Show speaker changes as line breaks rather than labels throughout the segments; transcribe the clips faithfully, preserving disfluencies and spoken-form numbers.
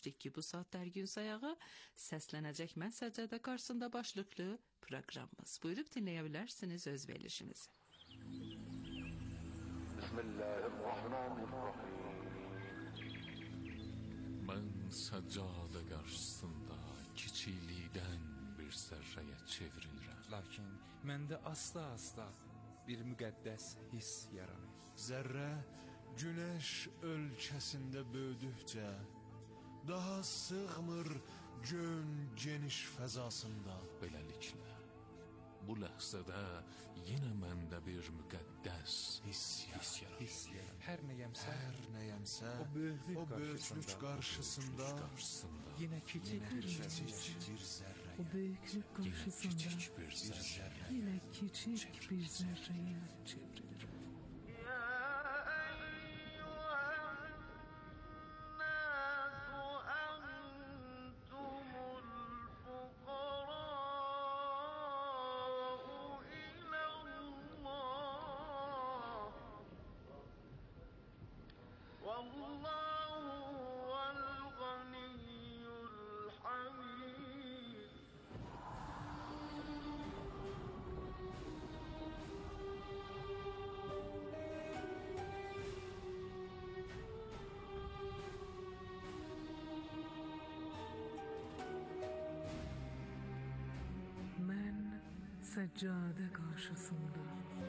ki bu saatler gün sayağı seslenecek mən səccədə karşısında başlıklı programımız. Buyurup dinleyebilirsiniz özverişinizi.
Bismillahirrahmanirrahim.
Mən səccada qarşısında kiçiklikdən bir zərrəyə çevrilirəm.
Lakin məndə asla-asla bir müqəddəs his yaranır.
Zərrə güneş ölkəsində böyüdükcə daha sığmır gön geniş fəzasında.
Beləliklə, bu ləhzədə yenə məndə bir müqəddəs
His yaranır.
His yaranır. Hər nəyəmsə,
Hər nəyəmsə
o böyüklük
o böyüklük
qarşısında,
qarşısında
qarşısında
yenə kiçik bir
kiçik
zərrə.
bir zərrə.
O büyüklük
yenə
karşısında
kiçik bir zərrə
yine küçük bir zerreye çevrilir. Ben seccade karşısında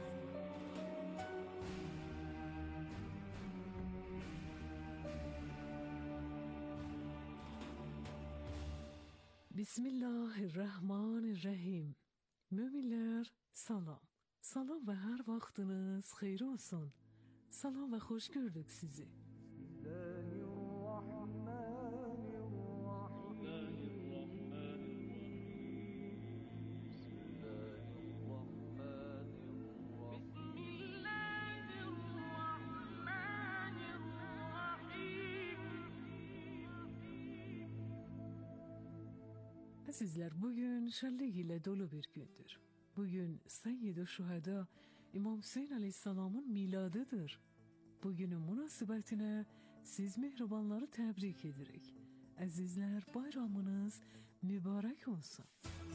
Bismillahirrahmanirrahim. Müminler salam. Salam ve her vaxtınız xeyir olsun. Salam ve hoş gördük sizi. Azizler, bugün şenlik ile dolu bir gündür. Bugün Seyyid-i Şuhada İmam Hüseyin Aleyhisselam'ın miladıdır. Bugünün münasebetine siz mehribanları tebrik ederek. Azizler, bayramınız mübarek olsun.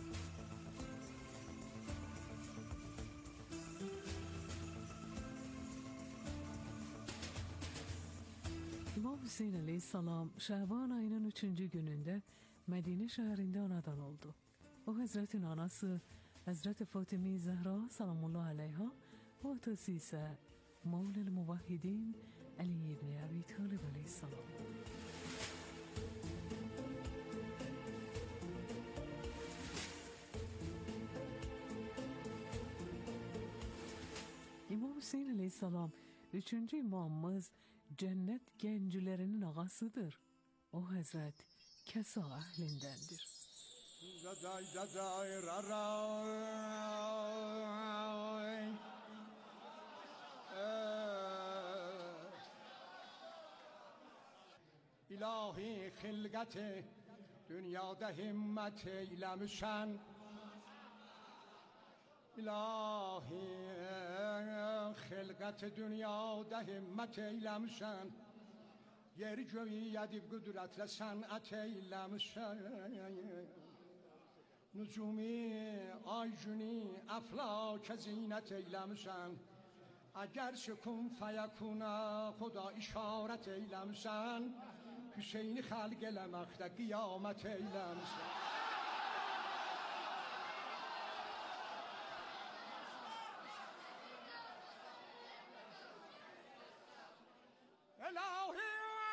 İmam Hüseyin Aleyhisselam Şaban ayının üçüncü gününde Medine şehrinde anadan oldu. O Hazretin anası Hazreti Fatıma Zehra Salamullah Aleyha ve atası ise Mevla'l Muvahhidin Ali ibn Abi Talib Aleyhisselam. İmam Hüseyin Aleyhisselam üçüncü imamımız cennet gencilerinin ağasıdır. O Hazret Kesa ahlindendir.
Daday daday raray İlahi xilqəti dünyada himmət eyləmişən İlahi xilqəti dünyada himmət eyləmişən Yeri göyü yedib qüdrətlə sənət eyləmişən Nücumi, ay günü, əflakə zinət eyləmişən Əgər şükun fəyəkuna xuda işarət eyləmişən Hüseyni xəlq eləməkdə qiyamət eyləmişən İlahi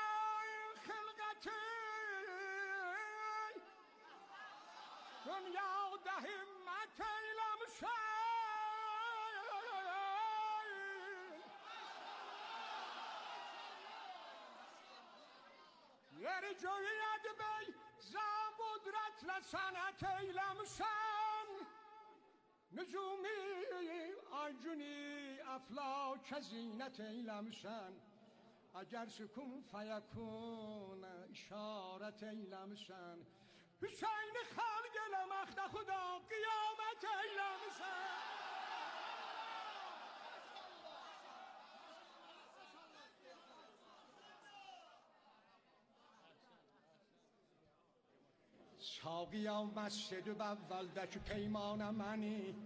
dünyada himmət eyləmişən Yeri göyü edib ey zan qudrətlə sənət eyləmişən Nücumi, ay günü, əflakə zinət eyləmişən Əgər sükun fəyəkun işarət eyləmişən Hüseyni xalq eləməkdə xuda qiyamət eyləmişən ساقیا مسجد و اولدک پیمان منی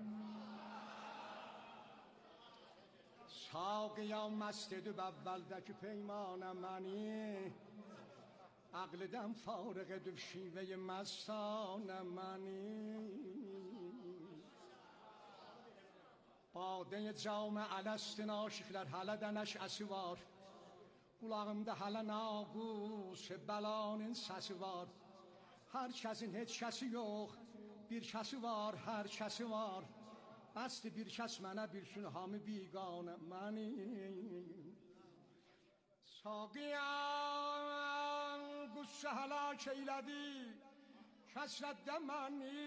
ساقیا مسجد و اولدک پیمان منی عقل دم فارغ دو شیوه مستان منی باده جام الست naşıklar hələdən əşəsi var Qulağımda hələ nağus bəlanın səsi var Hər kəsin heç kəsi yox Bir kəsi var, hər kəsi var Bəsdir bir kəs mənə bilsin hamı biganə məni Saqiyən qüssə həlak eylədi Kəsrətdə məni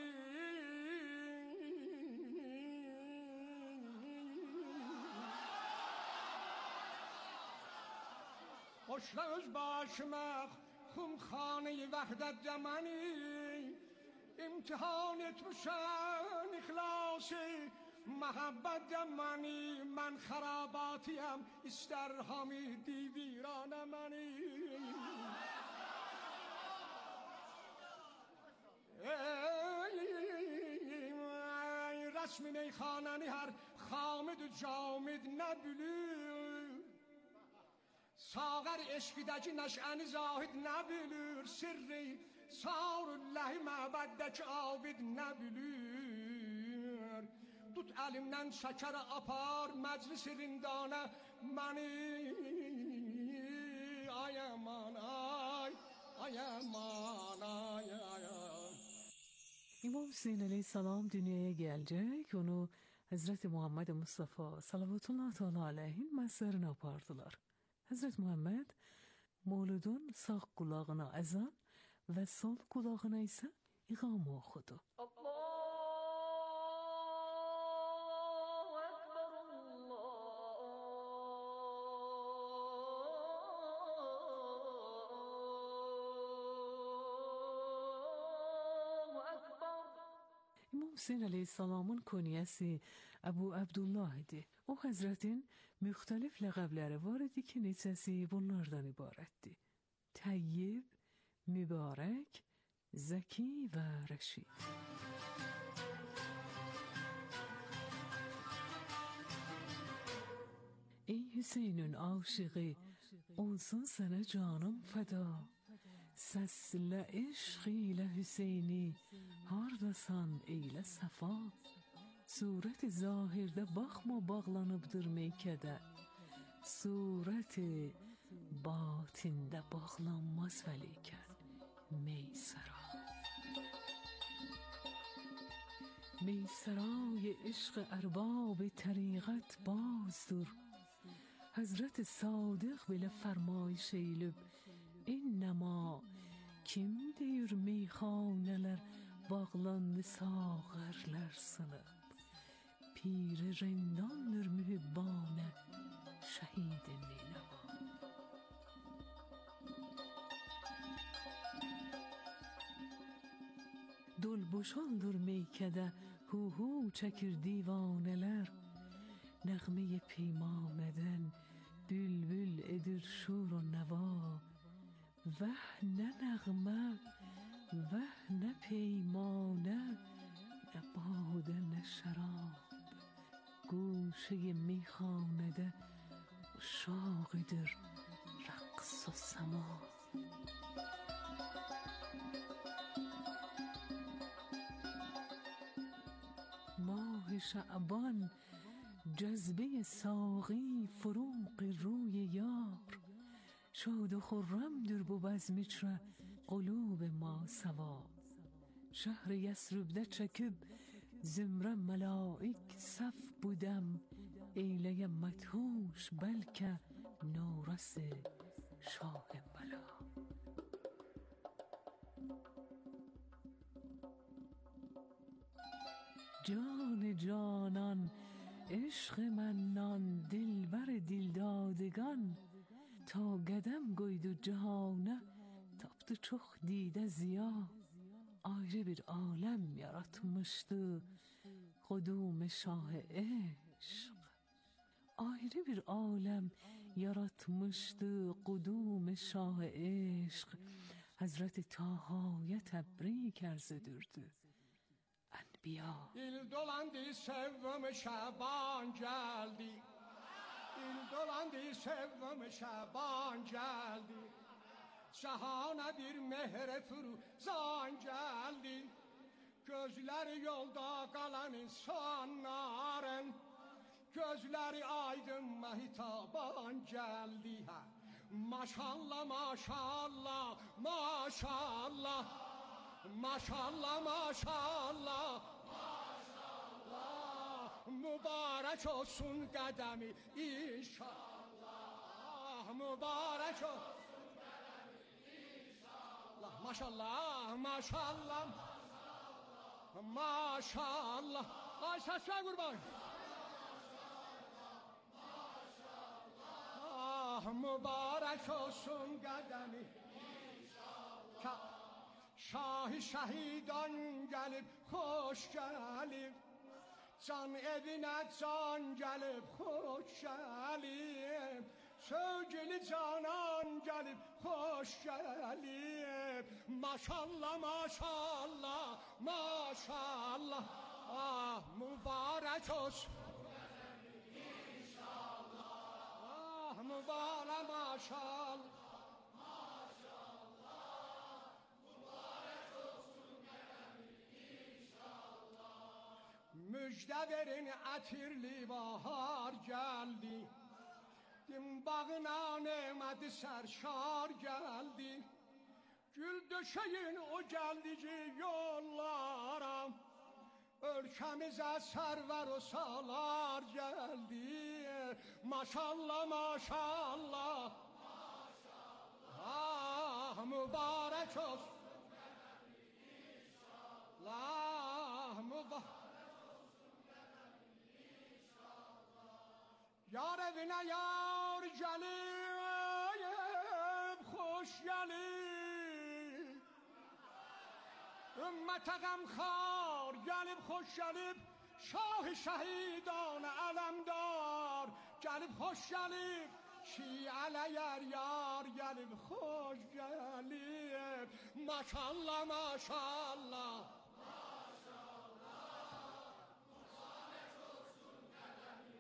Boşla öz başıma xumxanı-i vəhdətdə məni İmtihan etmişəm ixlası məhəbbətdə məni Mən xərabatiyəm istər hamidi viranə məni Ey rəsmi meyxanəni hər xamid-ü camid nə bilir Sağır eşqidəki nəşəni zahid nə bilir Sirri sarulləhi məbəddəki abid nə bilir Tut əlimdən şəkər apar məclis rindanə məni Ay aman ay, ay aman ay ay ay
İmam Hüseyin aleyhisselam dünyaya gelecek, onu Hazreti Muhammed Mustafa sallallahu teala aleyhin mezarına apardılar. Hazreti Muhammed Mevlud'un sağ kulağına ezan ve sol kulağına ise ikame okudu. İmam Hüseyin aleyhisselamın kunyesi Ebu Abdullah idi. O Hazretin müxtəlif ləqəbləri var idi ki, neçəsi bunlardan ibarətdir. Təyyib, mübarək, zəki və rəşid. Ey Hüseyin'in aşığı, olsun sənə canım fəda. Səslə eşq ilə Hüseyni, hardasan eylə səfa. Surət-i zahirdə baxma bağlanıbdır meykədə. Surət-i batində bağlanmaz vəlikən meysəra. Meysərای eşq ərbab təriqət bazdır. Həzrət-i Sadiq belə fərmayış eylib. İnnəma kim deyir meyxanələr bağlandı sağırlar sınıb. Pir rəndandır mühibbanə şəhid neynəva. Dul boşandır meykədə hu hu çəkir divanələr. Nəğməyə peymanədən bülbül edir şur و nəva. Vəh nə nəğmə, vəh nə peymanə, nə badə nə şərab. گوشه میخانده شاقدر رقص و سما. ماه شعبان جذبه ساقی فروغ روی یار. شاد و خرم در bu bezmiçre قلوب ما سوا. شهر یثرب'de çekip zümre melaik saf budem. Eyleye methuş belke nurası şah bela. جان جانان عشق منان دلبر دلدادگان. تا قدم قوید و cihane taptı çok dide ziya. Ayrı bir alem yaratmıştı kudum şah eşq. Ayrı bir alem yaratmıştı kudum şah eşq. Hazreti Taha'ya tebrik arz edirdi. Enbiya.
İl dolandı sevvim Şaban geldi. İl dolandı sevvim Şaban geldi. Cahana bir mehre firuzan geldi. Gözleri yolda kalan insanların, gözleri aydın mehitaban geldi. Ha. Maşallah maşallah maşallah maşallah maşallah maşallah mübarek olsun kademi inşallah, mübarek olsun kademi inşallah. Maşallah maşallah maşallah. Ay saçma kurban. Mübarek olsun kademi inşallah. Şah-ı şahidan gelip hoş gelip, can evine can gelip hoş gelip, sevgili canan gelip hoş gelip. Maşallah maşallah maşallah. Ah mübarek olsun mübarek maşallah maşallah, mübarek olsun kademi inşallah. Müjde verin atirli bahar geldi, dim bağına nemedi serşar geldi. Gül döşeyin o geldici yollara, ülkemize server o salar geldi. Maşallah maşallah maşallah, mübarek olsun inşallah, mübarek olsun inşallah. Yar evine yar gelip hoş gelip, ümmete gamkhar gelip hoş gelip, şah-ı şahidan alemdar gelip hoş gelip, şiale yer yar gelip hoş gelip. Maşallah maşallah maşallah, mübarek olsun kademi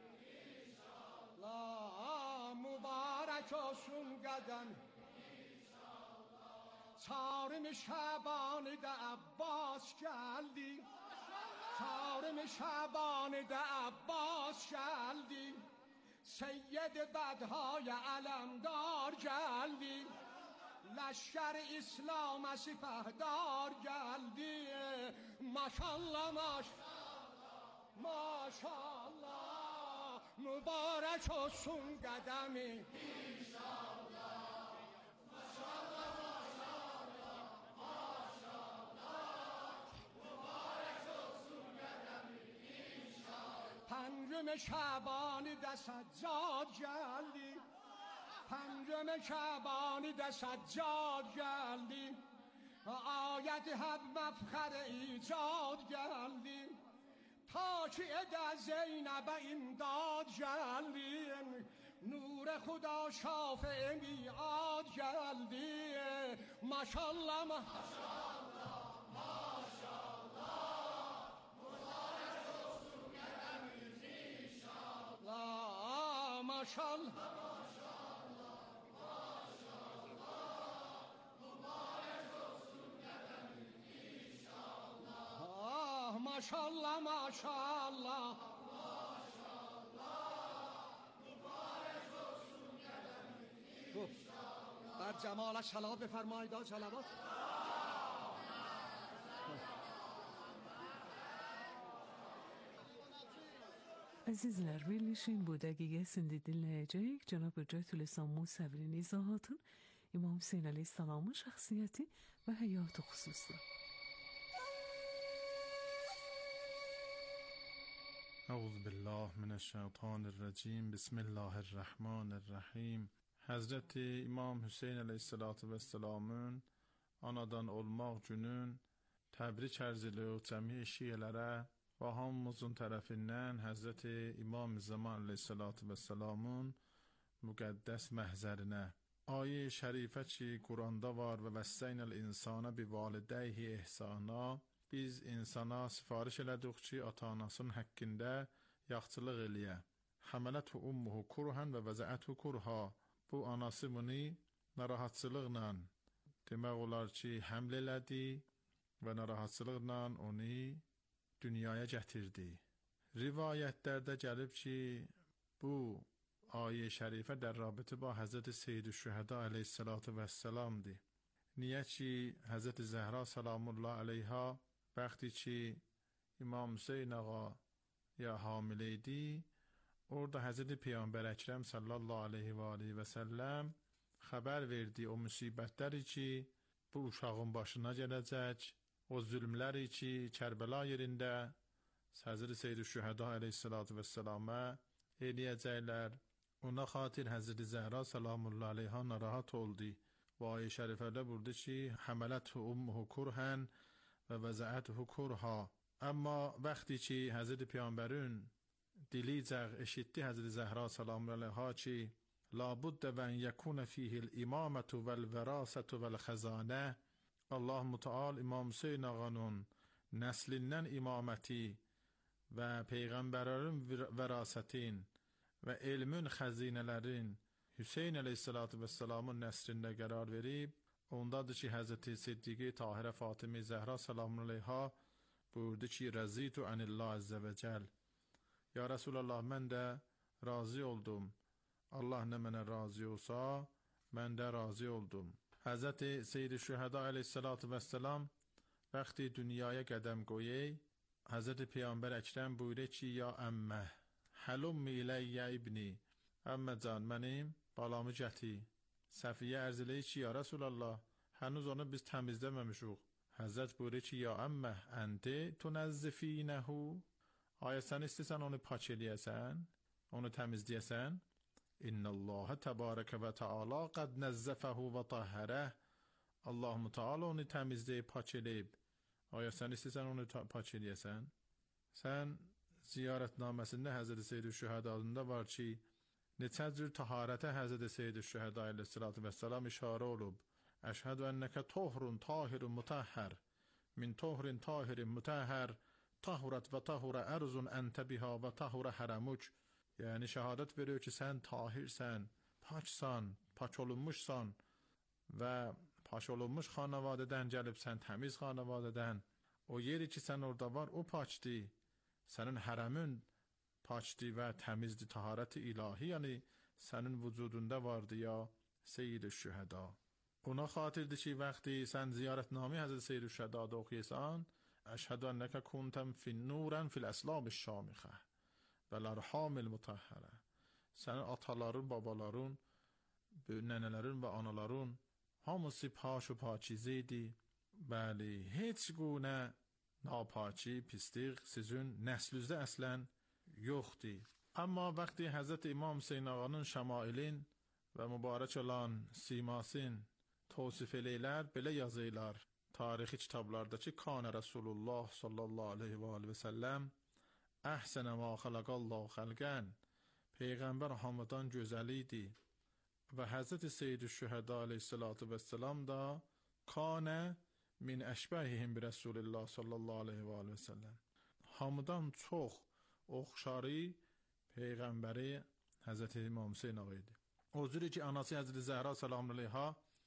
inşallah, mübarek olsun kademi inşallah. Çağrım Şaban'ı da Abbas geldi, çağrım Şaban'ı da Abbas geldi. Seyyid Bedhay alemdar geldi, leşker İslam'a sipahdar geldi. Maşallah maşallah maşallah, mübarek olsun kademi inşallah. Maşallah maşallah maşallah, mübarek olsun kademi inşallah. Pəncüm Şabanı da Səccad geldi, Pəncüm Şabanı da Səccad geldi. Ayet həb məfxər icad geldi, ta ki edə Zeynəbə imdad geldi. Nur Xuda şafi miad geldi. Maşallah maşallah maşallah, mübarek olsun kademimiz inşallah. Maşallah maşallah maşallah, mübarek olsun kademimiz inşallah. Maşallah maşallah بر جمالش صلوات بفرمایید. صلوات.
Əzizlər, birləşin bu dəqiqəsində dinləyəcəyik Cənab Hüccətülislam Musəvinin izahatın İmam Hüseyn əleyhissalamın şəxsiyyəti və həyatı xüsusda.
اعوذ بالله من الشیطان الرجیم. بسم الله الرحمن الرحیم. Həzrəti İmam Hüseyn əleyhissalamın anadan olmaq günün təbrik ərz edilir cəmi şiələrə və hamımızın tərəfindən Həzrəti İmam Zaman əleyhissalamın müqəddəs məhzərinə. Ayə şərifə ki, Quranda var və vəssəynəl insana bi validəyhi ihsana, biz insana sifariş elədik ki, ata-anasının haqqında yaxçılıq eləyə. Həmələthu ummuhu kurhan və vəzəəthu kurha. Bu anası bunu narahatçılıqla, demək olar ki, həml elədi və narahatçılıqla onu dünyaya gətirdi. Rivayətlərdə gəlib ki, bu ayə şərifə در رابطه با حضرت سید الشهدا علیه السلامdır. Niyə ki, Həzrət Zəhra salamullah aleyha وقتی ki İmam Hüseyin ağa ya hamilə idi, orada Həzrət Peyğəmbər Əkrəm sallallahu aleyhi və aleyhi və səlləm xəbər verdi o müsibətləri ki, bu uşağın başına gələcək, o zülmləri ki, Kərbəla yerində Həzrət Seyyid-i Şühəda aleyhissalatü-vəssalamə eləyəcəklər. Ona xatir Həzrət Zəhra salamullah aleyha narahat oldu. Və ayə şərifədə burada ki, həmələthu ummuhu kurhən və vəzəəthu kurha. Amma vəqti ki, Həzrət Peyğəmbərin dilicək eşitdi Həzrət Zəhra salamullah aleyha ki, labuddə vən yəkunə fihil imamətu vəl-vərasətu vəl-xəzanə. Allah Müteal İmam Hüseyin ağanın nəslindən imaməti və Peyğəmbərlərin vərasətin və elmin xəzinələrin Hüseyin əleyhissalatü vəssalamın nəsrində qərar verib, ondadır ki, Həzrəti Siddiqi Tahirə Fatimi Zəhra salamun aleyha buyurdu ki, rəzitu ənillah əzzə və cəl. Ya Rasulallah, mən də razı oldum. Allah nə mənə razı olsa, mən də razı oldum. Həzrəti Seyyid-i Şühəda əleyhissalatü vəssalam vəqti dünyaya qədəm qoyey, Həzrəti Peyğəmbər Əkrəm buyurdu ki, ya əmmə, həlummi iləyyə ibni, əmmə can, mənim balamı gəti. Səfiyyə ərz eləyir ki, ya Rasulallah, hənuz onu biz təmizləməmişik. Həzrət buyurur ki, ya əmmə, ənti tunəzzifinəhu, ayə sən istəsən onu pak eləyəsən, onu təmizləyəsən. İnnəlləhə təbarəkə və təala qəd nəzzəfəhu və tahərəh. Allah Müteala onu təmizləyib, pak eləyib. Ayə sən istəsən onu pak eləyəsən. Sən ziyarətnaməsində Həzrət Seyyid-i Şühədadında var ki, neçə cür taharətə Həzrət Seyyid-i Şühəda aleyhissalatü vəssalam işarə olub. Əşhədü ənnəkə tohrun tahirun mutəhhər, min tohrin tahirin mutəhhər, tahurət və tahurə ərzun əntə biha və tahurə hərəmüc. Yəni şəhadət veriyor ki, sən tahirsən, paksan, pak olunmuşsan və pak olunmuş xanavadədən gəlibsən, təmiz xanavadədən. O yeri ki, sən orada var, o pakdir. Sənin hərəmin pakdir və təmizdir, taharət-i ilahi, yəni sənin vücudunda vardı ya Seyyid-i Şühəda. Ona xatirdir ki, vəqti sən ziyarətnami Həzrət Seyyid-i Şühədada oxuyəsən, əşhədü ənnəkə kuntəm fin nurən fil əslab-ı şamixə və lərhamil mutəhhərə. Sənin ataların, babaların, nənələrin və anaların hamısı paş-ı pakize idi. Bəli, heç günə napaki, pislik sizin nəslünüzdə əslən yoxdur. Amma vəqti Həzrət İmam Hüseyin ağanın şəmailin və mübarək olan simasın tavsif eləylər, belə yazıylar tarixi kitablarda ki, Kanə Rasulullah sallallahu aleyhi və aleyhi və səlləm əhsənə ma xələqallahu xəlqən, Peyğəmbər hamıdan gözəl idi və Həzrət Seyyid-i Şühəda aleyhissalatu vəssalam da Kanə min əşbəhihim bi Rasulillah sallallahu aleyhi və aleyhi və səlləm, hamıdan çox oxşarı Peyğəmbəri Həzrət İmam Hüseyin ağa idi. O cürü ki, anası Həzrət Zəhra salamun aleyha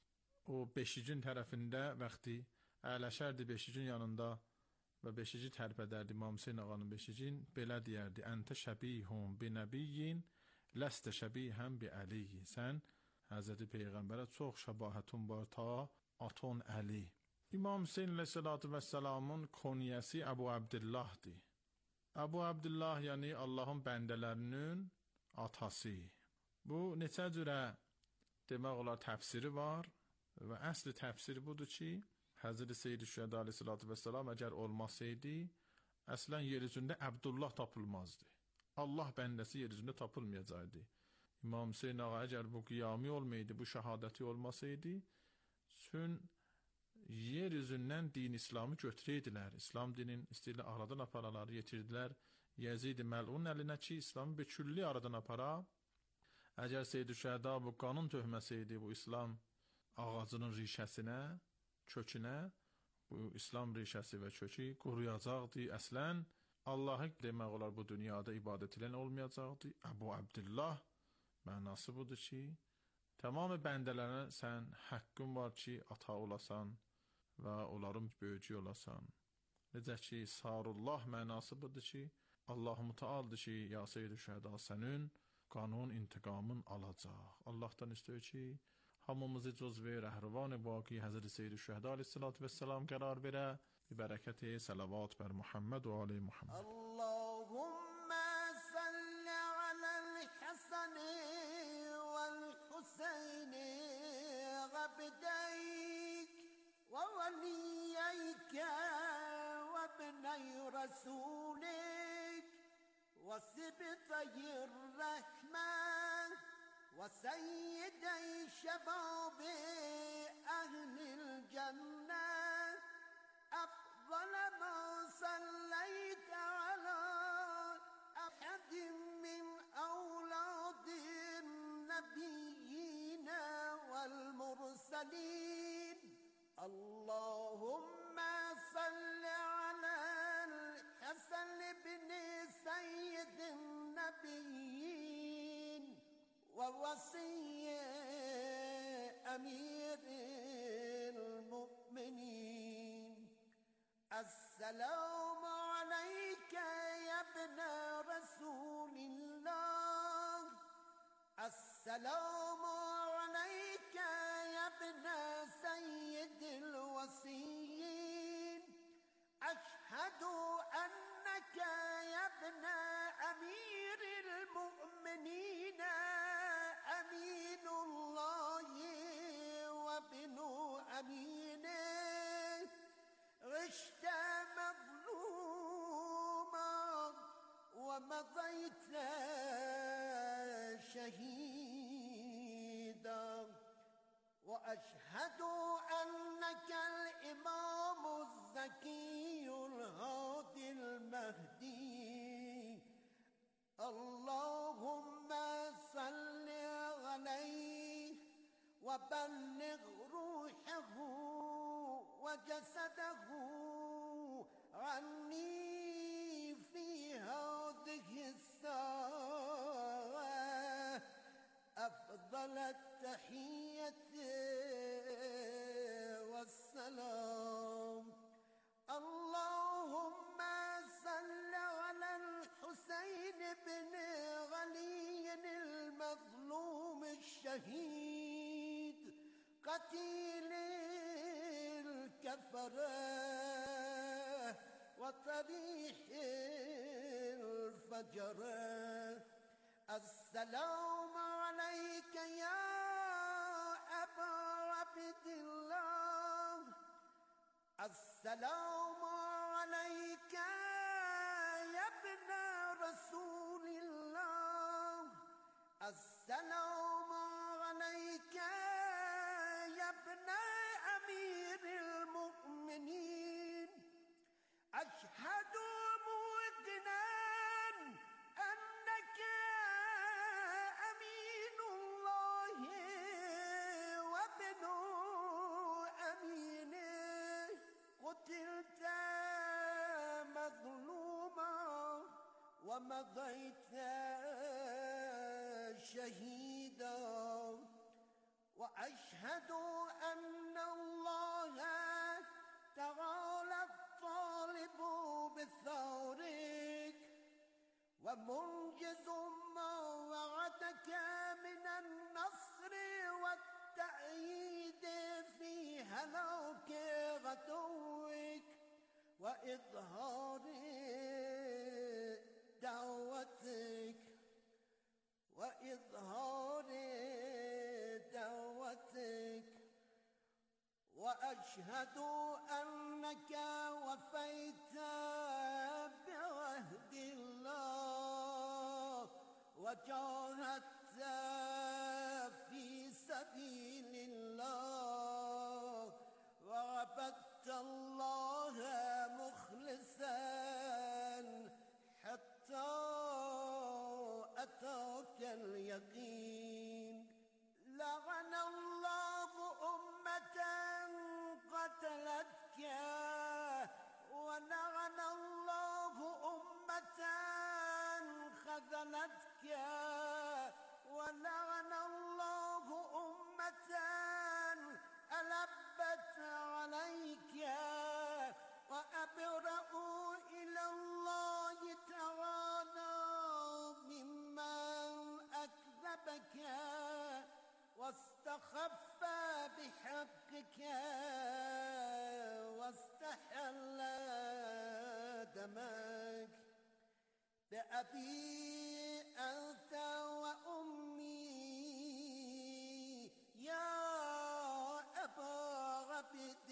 o beşicin tərəfində vəqti əyləşərdi beşicin yanında və beşici tərpədərdi İmam Hüseyin ağanın beşicin, belə deyərdi, əntə şəbihun bi nəbiyyin, ləstə şəbihən bi əliyyi. Sən Həzrət Peyğəmbərə çox şəbahətun var ta aton Əli. İmam Hüseyin aleyhissalatu vəssalamın konyəsi Əbu Abdillahdır. Əbu Abdillah yəni Allahın bəndələrinin atası. Bu neçə cürə demək olar təfsiri var və əsli təfsiri budur ki, Həzrət Seyyid-i Şühəda aleyhissalatu vəssalam əgər olmasaydı, əslən yer üzündə Əbdullah tapılmazdı. Allah bəndəsi yer üzündə tapılmayacaqdı. İmam Hüseyin ağa əgər bu qiyami olmaydı, bu şəhadəti olmasaydı, sün yer üzündən din İslamı götürəydilər. İslam dinin istəyirlə aradan aparaları yetirdilər. Yezid-i Məl'un əlinə ki, İslamı bir külli aradan apara. Əgər Seyyid-i Şəhəda bu qanun töhməsiydi, bu İslam ağacının rişəsinə, kökünə, bu İslam rişəsi və kökü quruyacaqdı. Əslən, Allahı demək olar bu dünyada ibadət edən olmayacaqdı. Əbu Abdullah mənası budur ki, tamamı bəndələrə sən haqqın var ki, ata olasan və onların böyücü olasan. Necə ki, Sarullah mənası budur ki, Allah-u Mütealdır ki, ya Seyyid-i Şəhəda sənin qanun intiqamın alacaq. Allahdan istəyir ki, hamımızı cüzve rəhrivan baqi Həzrət Seyyid-i Şəhəda aleyhissalatu vesselam qərar verə. Bir bərəkəti salavat bər Muhammed və ali Muhammed.
Allahümme salli alel-Hasani vel-Hüseyni gabdeyk ve veliyeyke ve bney Resulik ve sibteyir-Rahman ve seyyidey şebabi ehlil-Cennet أفضل ما صليت على أحد من أولاد النبيين والمرسلين اللهم صل على الحسن بن سيد النبيين ووصي أمير المؤمنين السلام عليك يا ابن رسول الله السلام عليك يا ابن سيد الوصيين أشهد أنك يا ابن أمير المؤمنين أمين الله وابن أمينه عشت مظلوما ومضيت شهيدا وأشهد أنك الإمام الزكي الهادي المهدي اللهم صل عليه وبلغ روحه وجسده عني في هذه الساعة أفضل التحية والسلام اللهم صل على الحسين بن علي المظلوم الشهيد قتيل الكفرة وطريح الفجرة السلام عليك يا أبا عبد الله السلام عليك يا ابن رسول الله السلام عليك يا ابن أمير المؤمنين أشهد موقنا أنك أمين الله وابن أمينه قتلت مظلوما ومضيت شهيدا وأشهد أن الله تعالى الطالب بثورك ومنجز ما وعدك من النصر والتأييد في هلاك غدوك وإظهار دعوتك وإظهار دعوتك وأشهد أنك وفيت بعهد الله وجاهدت في سبيل الله وعبدت الله مخلصا حتى أتاك ذاك اليقين لعن الله أمة قتلتك ولعن الله أمة خذلتك ولعن الله أمة ألبت عليك وأبرأ إلى الله تعالى ممن أكذبك واستخف بحقك واستحل دمك بأبي أنت وأمي يا أبا عبد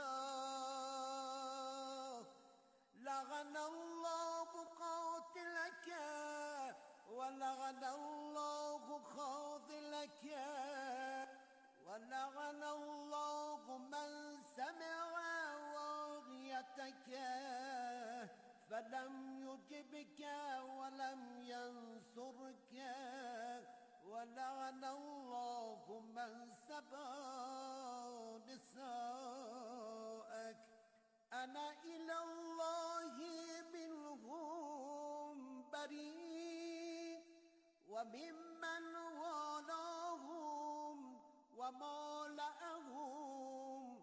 الله لعن الله قاتلك ولعن الله خاذلك ولعن الله من سمع واغيتك فلم يجبك ولم ينصرك ولعن الله من سبى نساءك أنا إلى الله منهم بريء وممن والاهم ومالأهم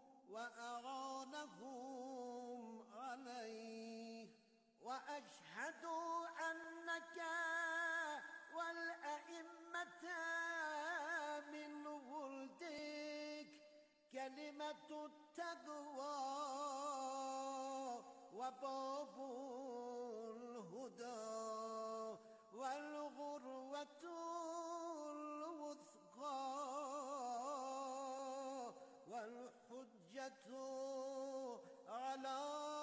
وأعانهم عليه وأشهد أنك والأئمة من ولدك كلمة التقوى وباب الهدى والغروة الوثقى والحجة على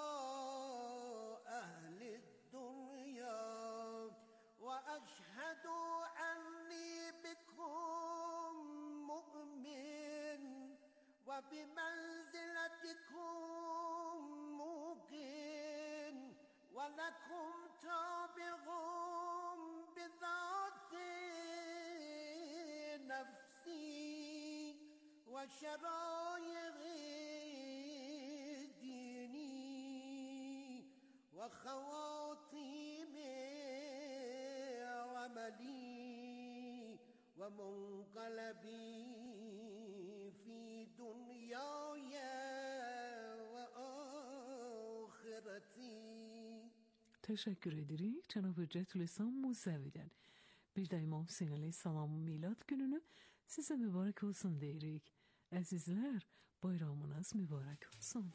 أهل الدنيا وأشهد أني بكم مؤمن وبمنزلتكم موقن ولكم تابع بذات نفسي وشرائع ديني وخواتيم عملي ومنقلبي في دنياي وآخرتي.
Teşekkür edirik Cenab-ı Cetül-i Musevi'den. Bir de İmam Hüseyin Aleyhisselam'ın milad gününü size mübarek olsun deyirik. Azizler, bayramınız mübarek olsun.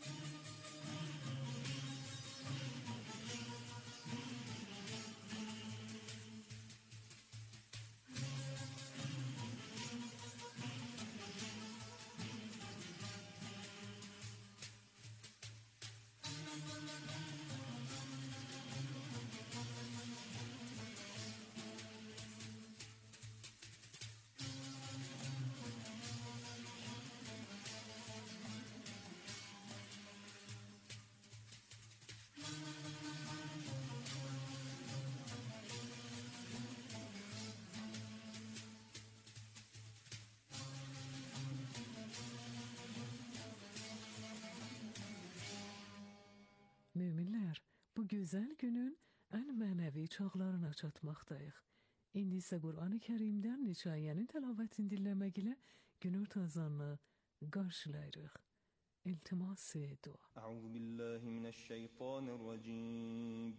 Müminler, bu güzel günün en manevi çağlarına çatmaktayıq. İndi isə Qur'an-ı Kerim'den neçə ayənin təlavətini dinləmək ilə gün ortazanını qarşılayırıq. İltimas-ı dua.
Əuzu billahi mineşşeytanirracim.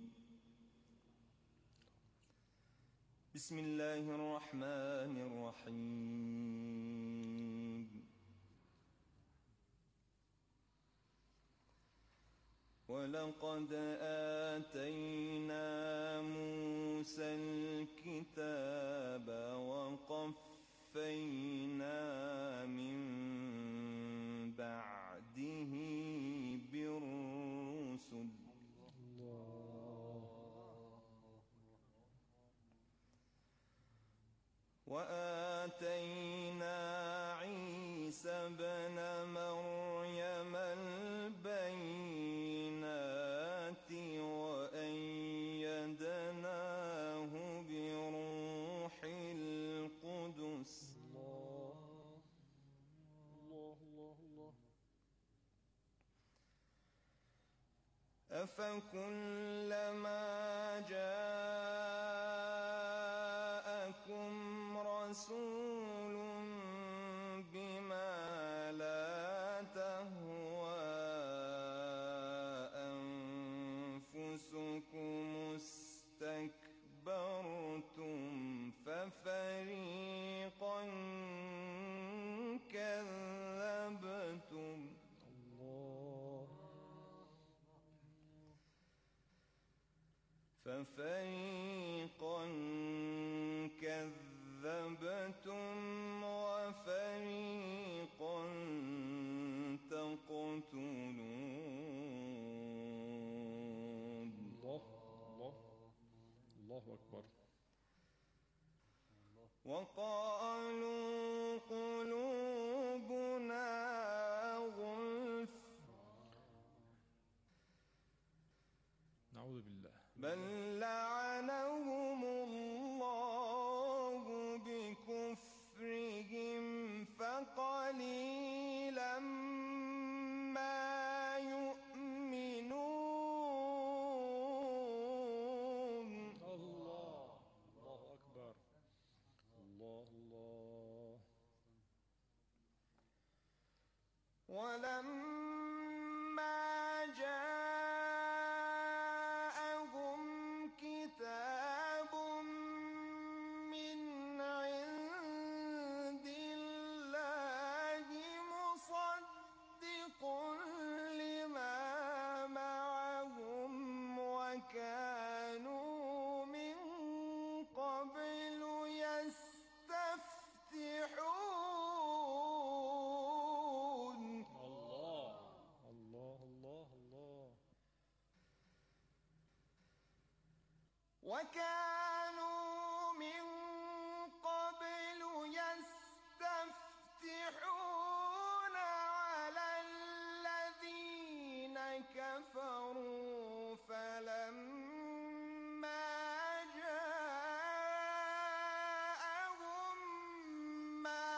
Bismillahirrahmanirrahim. وَلَقَدْ آتَيْنَا مُوسَى الْكِتَابَ وَقَفَّيْنَا مِنْ بَعْدِهِ بِالرُّسُلِ وَآتَيْنَا عِيسَى ابْنَ مَرْيَمَ الْبَيِّنَاتِ وَأَيَّدْنَاهُ بِرُوحِ أفكلما جاءكم رسول بما لا تهوى أنفسكم استكبرتم ففريقا كذبتم ففريقا كذبتم وفريقا تقتلون.
الله الله الله أكبر.
وقالوا قلوبنا غلف
نعوذ بالله
بل لعنهم الله بكفرهم فقليلا ما يؤمنون.
الله الله أكبر. الله الله.
ولما جاءهم كتاب من عند الله مصدق لما معهم وكانوا من قبل يستفتحون.
الله الله الله الله.
وكانوا من قبل يستفتحون على الذين كفروا فلما جاءهم ما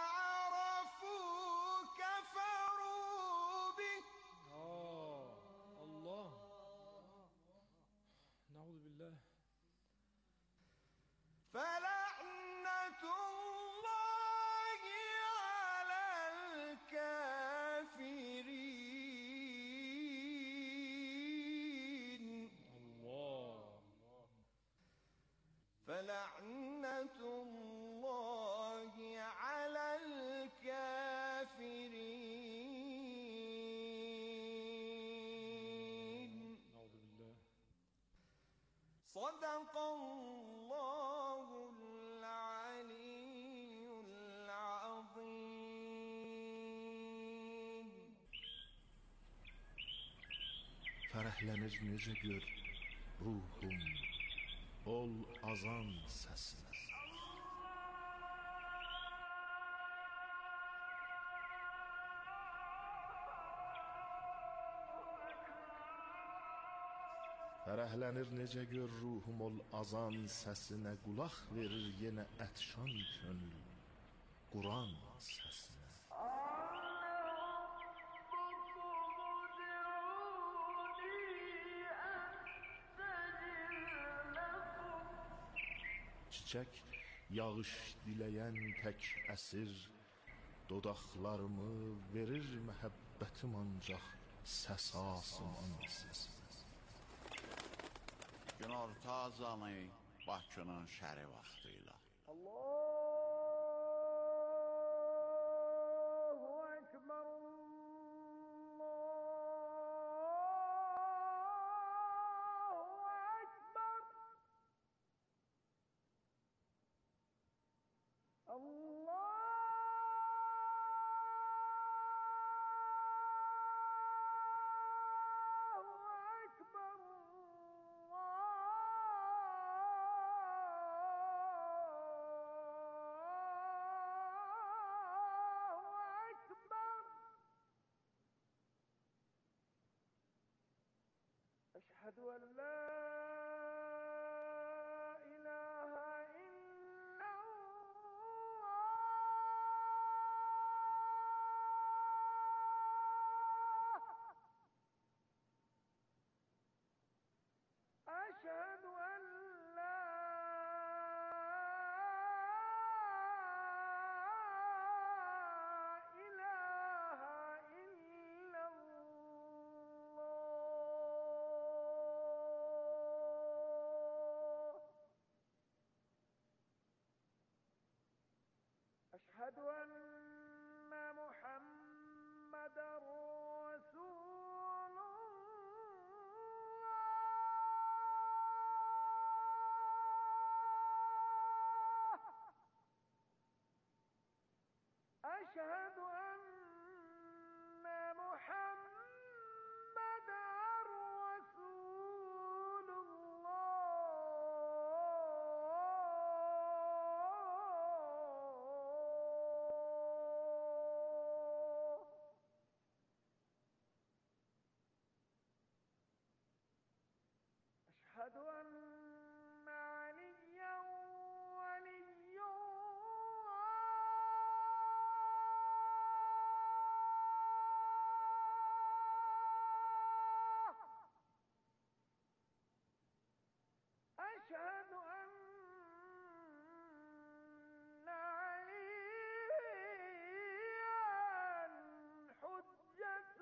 عرفوا كفروا به.
آه الله. نعوذ بالله.
فلعنة الله على الكافرين.
الله.
فلعنة الله على الكافرين.
نعوذ بالله.
صدق الله العلي العظيم.
Fərəhlənir necə gör ruhum ol azan səsinə. Fərəhlənir necə gör ruhum ol azan səsinə. Qulaq verir yenə ətşan könül Quran səsinə. Çiçək yağış diləyən tək əsir dodaqlarımı verir məhəbbətim ancaq səs asman səsinə.
Günorta azanı Bakının şəri vaxtıyla.
Allahu Ekber. أشهد أن لا إله إلا الله أشهد أن محمد رسول الله أشهد أن محمد رسول الله أشهد أن عليا ولي الله أشهد أن عليا حجة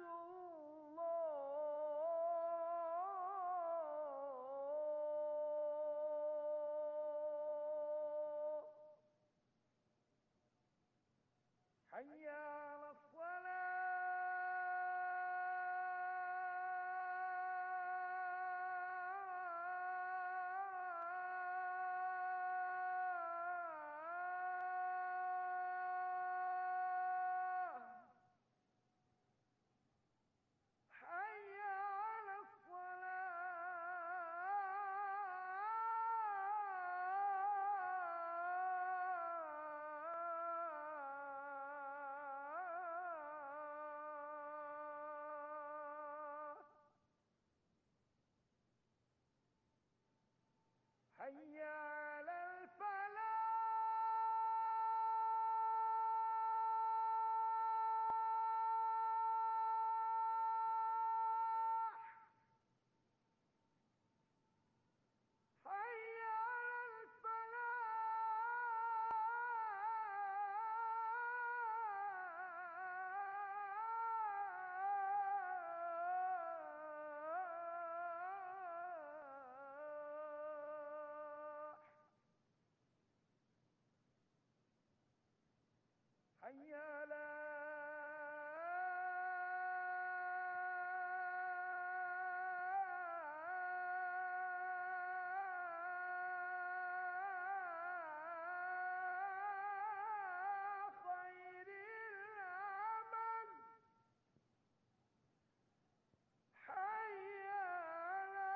الله حي على الصلاة حي على الصلاة حي على الفلاح حي على الفلاح حي على خير العمل حي على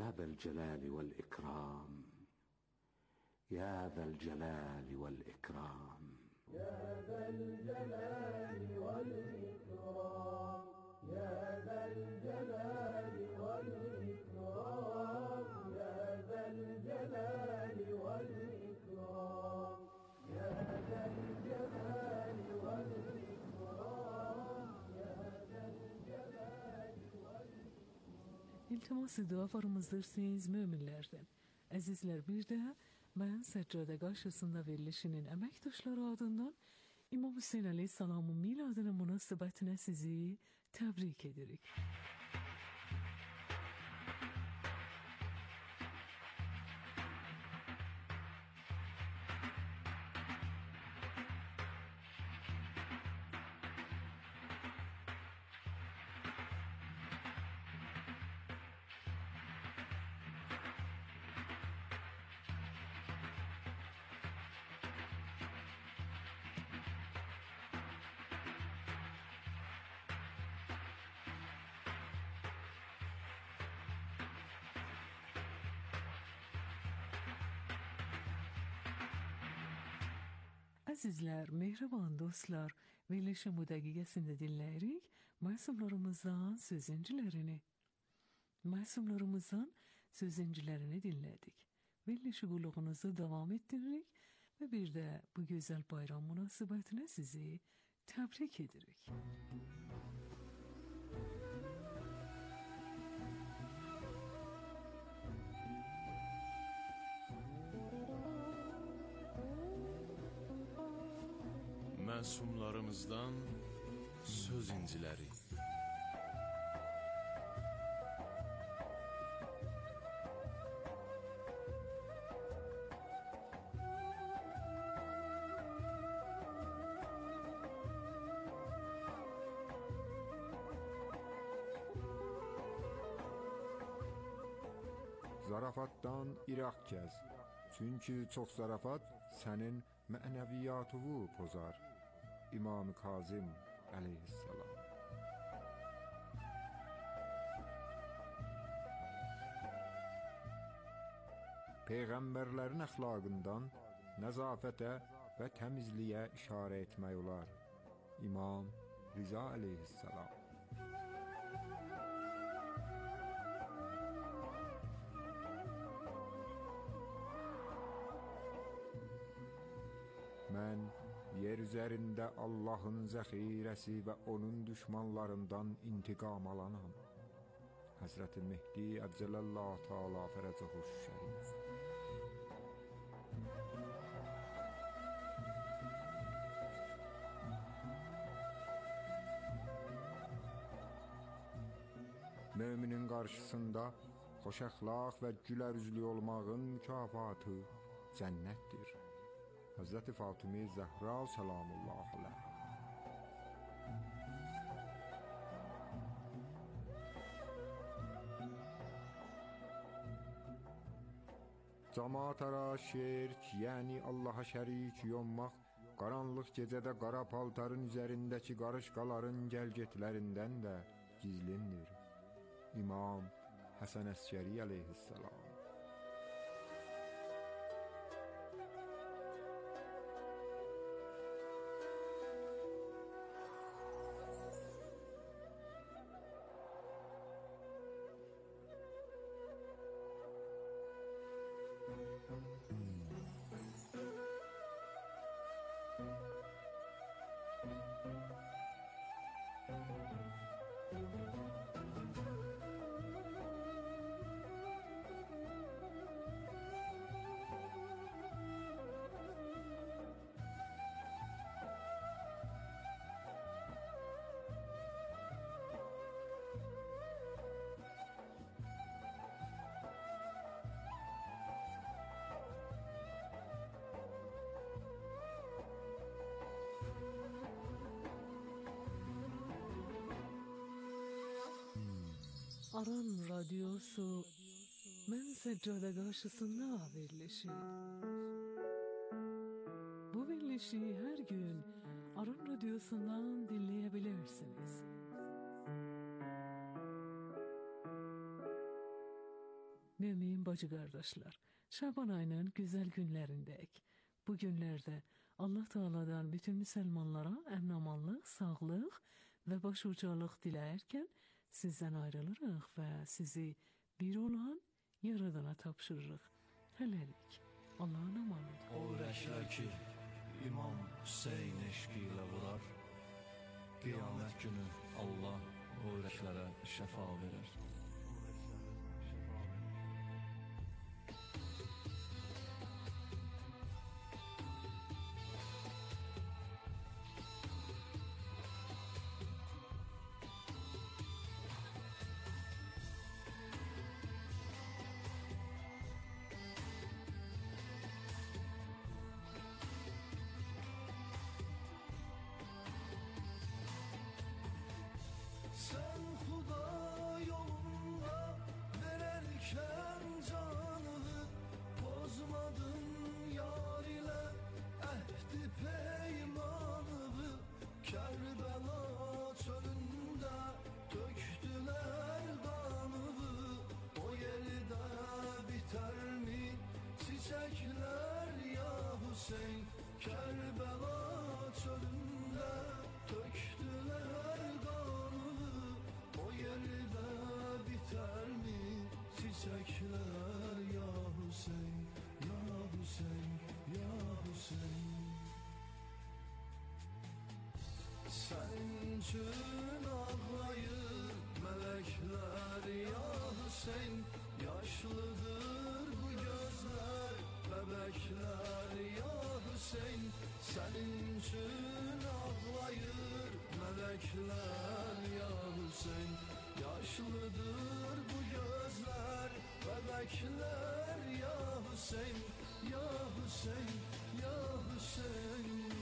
يا ذا الجلال والإكرام يا ذا الجلال والإكرام
يا ذا الجلال والإكرام يا ذا الجلال والإكرام يا ذا الجلال والإكرام يا ذا الجلال والإكرام يا ذا الجلال والإكرام.
İltimas dualarımızdırsınız müminlerden. Azizler, bir de ben Seccadegah şahsında verilişinin emektaşları adından İmam Hüseyin Aleyhisselam'ın miladına münasebetine sizi tebrik ederik. Azizler, mehriban dostlar, verilişin bu dakikasında dinleyerek masumlarımızdan sözüncülerini, masumlarımızdan sözüncülerini dinledik. Verilişi kuluğunuzu devam ettirerek ve bir de bu güzel bayram münasebetine sizi tebrik ederek.
Məsumlarımızdan söz inciləri.
Zarafatdan İraq gəz. Çünki çox zarafat sənin mənəviyyatını pozar. İmam-ı Kazım aleyhisselam. Peyğəmbərlərin əxlaqından nəzafətə və təmizliyə işarə etmək olar. İmam Rıza aleyhisselam. Mən yer üzərində Allahın zəxirəsi və onun düşmanlarından intiqam alanam. Həzrəti Mehdi Əccələllahu Teala fərəcəhu şərif. Müminin qarşısında xoş əxlaq və gülər üzlü olmağın mükafatı cənnətdir. Hazreti Fatıma Zəhra salamullah aleyha. Cemaat ara şirk, yəni Allah'a şərik yonmaq, qaranlıq gecədə qara paltarın üzərindəki qarışqaların gəlgetlərindən də gizlindir. İmam Həsən Əskəri aleyhisselam.
Aran Radyosu Mən Seccadegah şahsında verilişi. Bu verilişi her gün Aran Radyosu'ndan dinleyebilirsiniz. Mümin bacı kardeşler, Şaban ayının güzel günlerindeyik. Bu günlerde Allah Teala'dan bütün Müslümanlara emnamanlık, sağlık ve başucalıq diləyərkən sizden ayrılırıq ve sizi bir olan Yaradana tapşırırıq. Hələlik, Allah'ın emanet.
O ürəklər ki, İmam Hüseyin eşqi ilə vurar, qiyamət günü Allah o ürəklərə şəfa verir.
Sen Huda yolunda vererken canını bozmadın yar ile ehdi peymanını. Kerbela çölünde döktüler kanını. O yerde biter mi çiçekler ya Hüseyin? Kerbela çölünde döktüler kanını. O yerde biter mi çiçekler ya Hüseyin, ya Hüseyin, ya Hüseyin. Senin için ağlayır melekler ya Hüseyin. Yaşlıdır bu gözler, bebekler ya Hüseyin. Senin için ağlayır melekler ya Hüseyin. Yaşlıdır bu gözler, bebekler ya Hüseyin, ya Hüseyin, ya Hüseyin.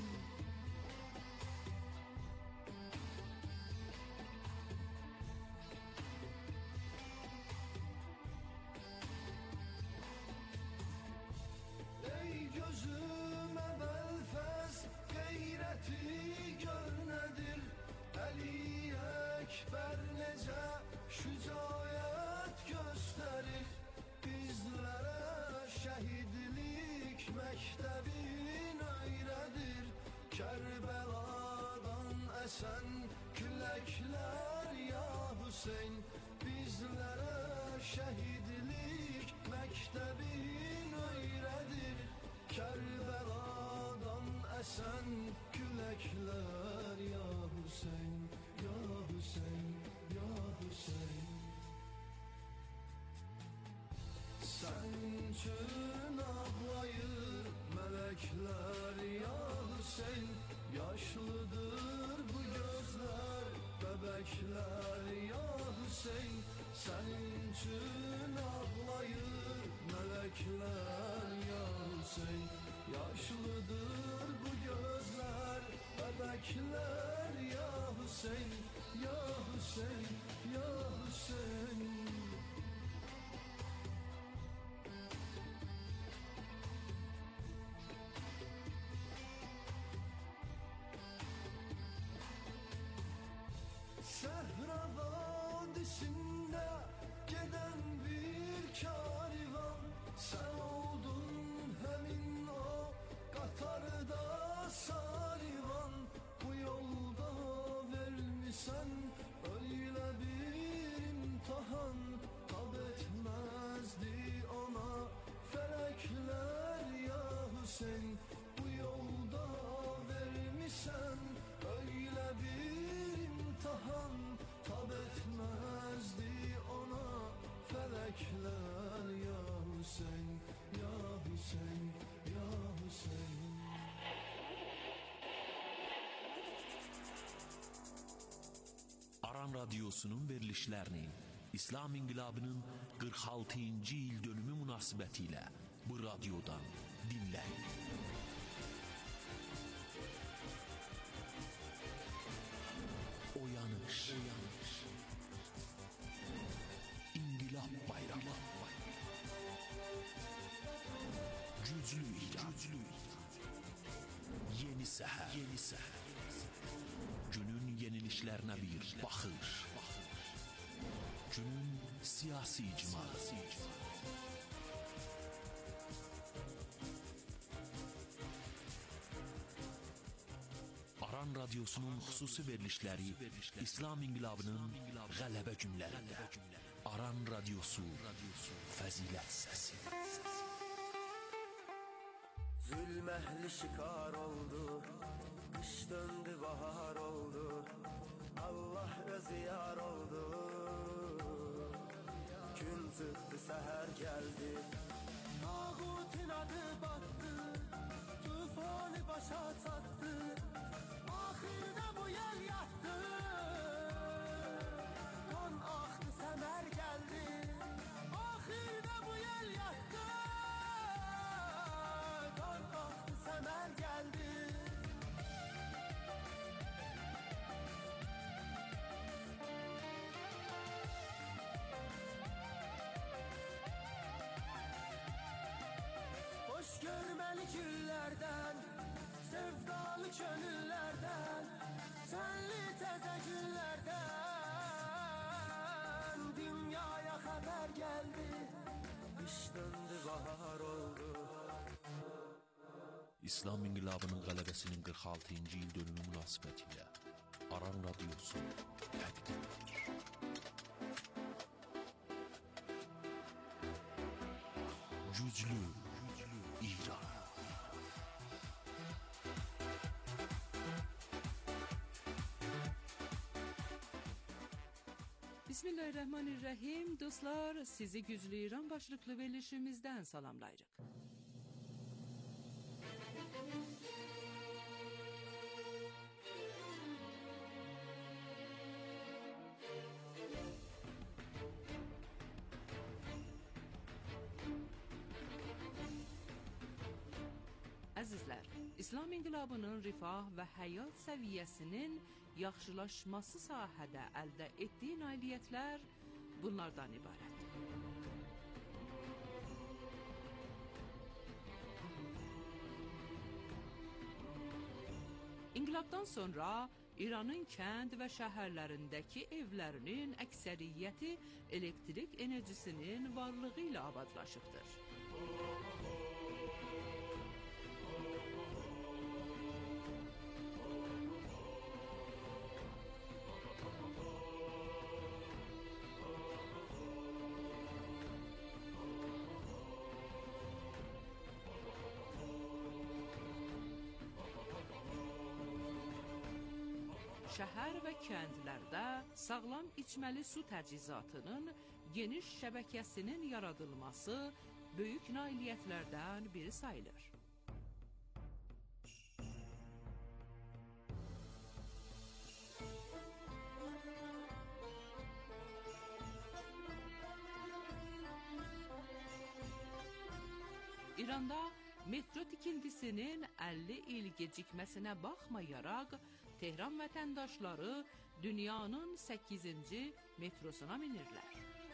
Ey gözüme belfez gayreti gör nedir? Ali Ekber nece şücaət gösterir? Bizlere şehidlik mektebin öyledir. Kerbeladan esen külekler ya Hüseyin. Bizlere şehidlik mektebin öyledir. Kerbeladan esen külekler ya Hüseyin, ya Hüseyin, ya Hüseyin. Senin için ağlayır melekler ya Hüseyin. Yaşlıdır bu gözler, bebekler ya Hüseyin. Senin için ağlayır melekler ya Hüseyin. Yaşlıdır bu gözler, bebekler ya Hüseyin, ya Hüseyin, ya Hüseyin. Səhra vadisinde geden bir karivan. Sen oldun hemin o Katarda sarivan. Bu yolda vermişsen öyle bir imtihan. Tab etmezdi ona felekler ya Hüseyin. Bu yolda vermişsen öyle bir imtihan. Tab etmezdi ona felekler ya Hüseyin, ya Hüseyin, ya Hüseyin.
Aran Radyosu'nun verilişlerini İslam İnqilabının qırx altıncı il dönümü münasibətilə bu radyodan dinləyin. Oyanış, Oyanış. İnqilab bayramı. Güclü İran. Güclü İran. Yeni səhər. Yeni səhər. Günün yenilişlərinə bir baxış. Baxış. Günün siyasi icmalı. Aran Radyosu'nun xüsusi verilişləri İslam İnqilabının qələbə günlərində. Aran Radyosu, fəzilət səsi.
Zulməhli şikar oldu, kış döndü bahar oldu, Allah özü yar oldu. Gün çıktı seher geldi, tağutin adı battı, tufanı başa çattı, ahirde bu yel yattı. Kan aktı semer geldi, ahirde bu yel yattı. Kan aktı semer geldi. Hoş görmeli güllerden, sevdalı gönüllerden, senli teze günlerden dünyaya haber geldi, kış döndü bahar oldu.
İslam İnqilabının qələbəsinin qırx altıncı il dönümü münasibətilə Aran Radyosu təqdim edir. Güclü İran.
Bismillahirrahmanirrahim. Dostlar, sizi Güclü İran başlıklı verilişimizden salamlayırıq. Əzizlər, İslam İnqilabının rifah və həyat səviyyəsinin yaxşılaşması sahədə əldə etdiyi nailiyyətlər bunlardan ibarət. İnqilabdan sonra İranın kənd və şəhərlərindəki evlərinin əksəriyyəti elektrik enerjisinin varlığı ilə abadlaşıbdır. Şəhər və kəndlərdə sağlam içməli su təchizatının geniş şəbəkəsinin yaradılması böyük nailiyyətlərdən biri sayılır. İranda metro tikintisinin əlli il gecikməsinə baxmayaraq, Tehran vətəndaşları dünyanın səkkizinci metrosuna minirlər.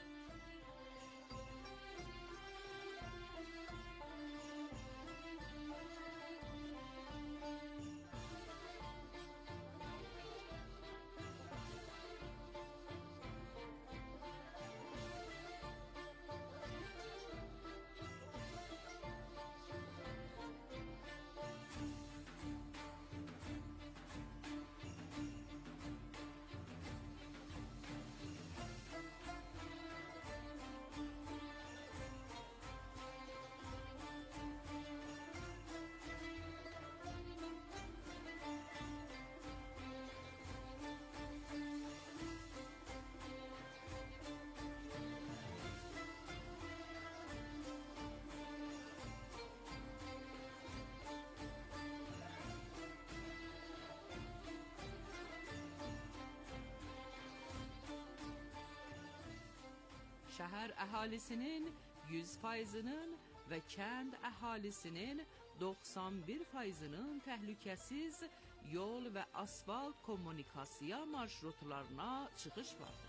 Şəhər əhalisinin yüz faizinin və kənd əhalisinin doxsan bir faizinin təhlükəsiz yol və asfalt kommunikasiya marşrutlarına çıxış vardır.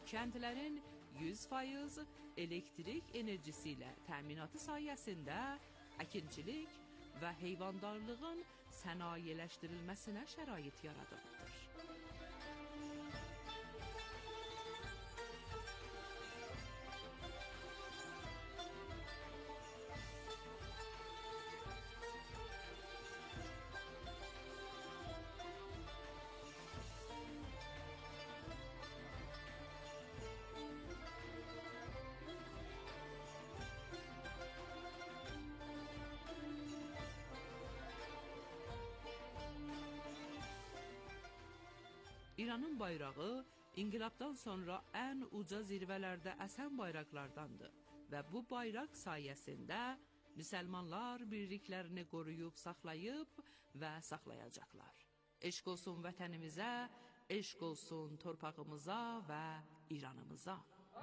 kəndlərin yüz faiz elektrik enerjisi ilə təminatı sayəsində əkinçilik və heyvandarlığın sənayeləşdirilməsinə şərait yaradılıbdır. İranın bayrağı inqilabdan sonra ən uca zirvələrdə əsən bayraqlardandır və bu bayraq sayəsində müsəlmanlar birliklərini qoruyub, saxlayıb və saxlayacaqlar. Eşq olsun vətənimizə, eşq olsun torpağımıza və İranımıza.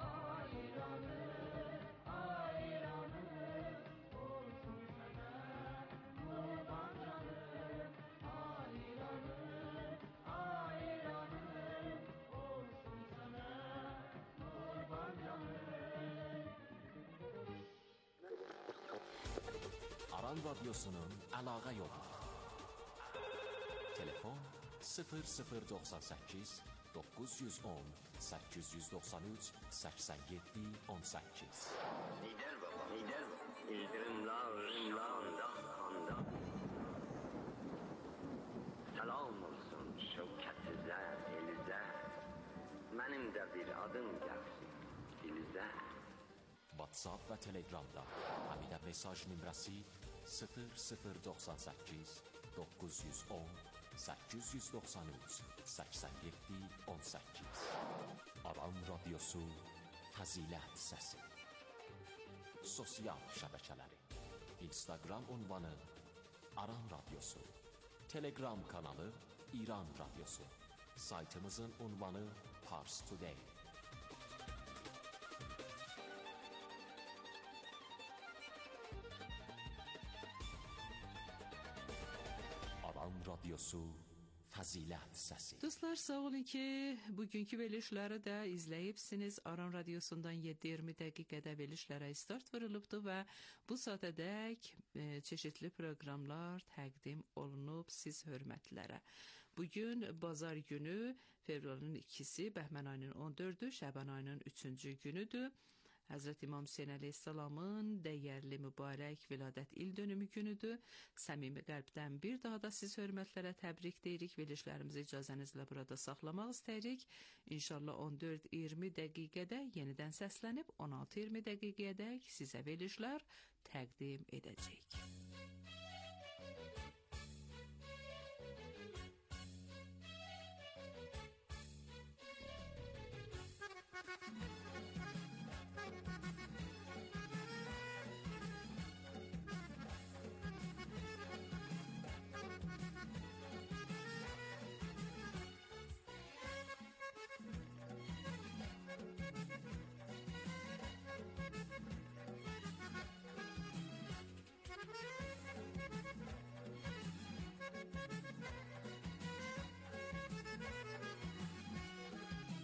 Aran Radyosu'nun əlaqə yolu. Telefon sıfır sıfır doxsan səkkiz doqquz yüz on səkkiz yüz doxsan üç səksən yeddi on səkkiz.
Lider baba, lider baba. İldirimla, ürünla, anda, anda. Selam olsun şevkətizə, elizə. Mənim də bir adım gəlsin dilizə.
WhatsApp və Telegramda Həmidə mesaj nömrəsi sıfır sıfır doxsan səkkiz doqquz yüz on səkkiz yüz doxsan üç səksən yeddi on səkkiz. Aran Radyosu Fəzilət Səsi. Sosial şəbəkələri Instagram ünvanı Aran Radyosu, Telegram kanalı İran Radyosu, saytımızın ünvanı Pars Today. Radyosu Fəzilət Səsi.
Dostlar, sağ olun ki, bugünkü verilişləri də izləyibsiniz. Aran Radyosundan yeddi iyirmi dəqiqədə verilişlərə start verilibdir və bu saatədək e, çeşitli proqramlar təqdim olunub siz hörmətlərə. Bugün bazar günü, fevralın ikisi, Bəhmən ayının on dördü, Şəban ayının üçüncü günüdür. Həzrət İmam Hüseyn əleyhissalamın dəyərli mübarək viladət il dönümü günüdür. Səmimi qəlbdən bir daha da siz hörmətlərə təbrik deyirik. Verilişlərimizi icazənizlə burada saxlamaq istəyirik. İnşallah on dörd iyirmi dəqiqədə yenidən səslənib on altı iyirmi dəqiqədək sizə verilişlər təqdim edəcəyik.